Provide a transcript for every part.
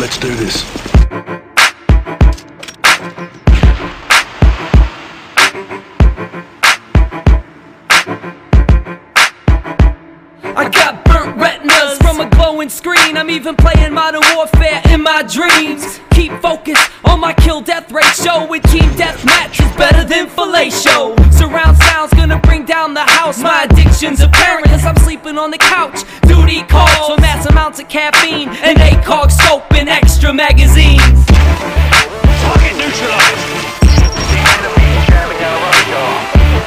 Let's do this. I got burnt retinas from a glowing screen. I'm even playing Modern Warfare in my dreams. Keep focused on my kill-death ratio. With team deathmatch is better than fellatio. Surround sound's gonna bring down the house. My addiction's apparent as I'm sleeping on the couch. Duty calls for mass amounts of caffeine, an ACOG scope and extra magazines. Target neutralized. The enemy jamming our radar.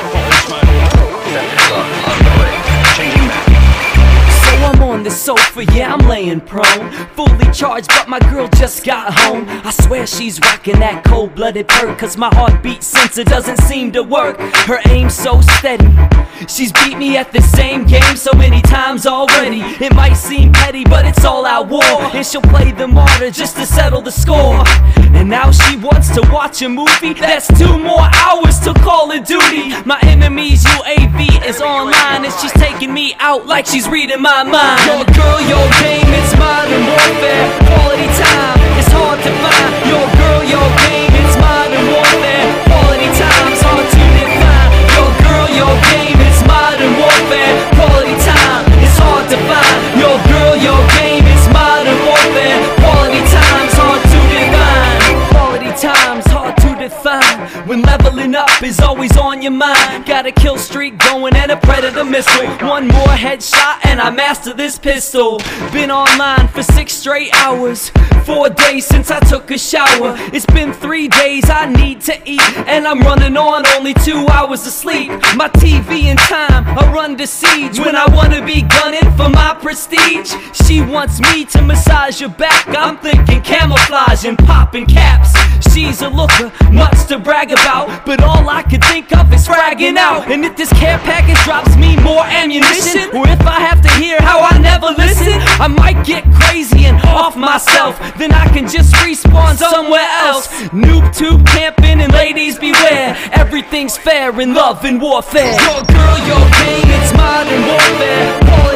Changing map. So I'm on the sofa, yeah, I'm laying prone, fully charged, but my girl just got home. I swear she's rocking that cold-blooded perk, cause my heartbeat sensor doesn't seem to work. Her aim's so steady, she's beat me at the same game so many times already. It might seem petty, but it's all out war, and she'll play the martyr just to settle the score. And now she wants to watch a movie, that's 2 more hours till Call of Duty. My enemy's UAV is online, and she's taking me out like she's reading my mind. Your girl, your game, it's Modern Warfare. Quality time, it's hard to find. Your girl, your game, it's Modern Warfare. Quality time's hard to define. Your girl, your game, it's Modern Warfare. Quality time, it's hard to find. Your girl, your game, it's Modern Warfare. Quality time's hard to define. Quality time's hard to define. When leveling up is always on your mind. Got a kill streak going and a predator missile. 1 more headshot and I master this pistol. Been online for 6 straight hours. 4 days since I took a shower. It's been 3 days, I need to eat, and I'm running on only 2 hours of sleep. My TV and time are under siege when I wanna be gunning for my prestige. She wants me to massage her back. I'm thinking camouflage and popping caps. She's a looker, much to brag about, but all I could think of is fragging out. And if this care package drops me more ammunition, or if I have to hear how I never listen, I might get crazy and off myself. Then I can just respawn somewhere else. Noob tube camping and ladies beware. Everything's fair in love and warfare. Your girl, your game, it's Modern Warfare.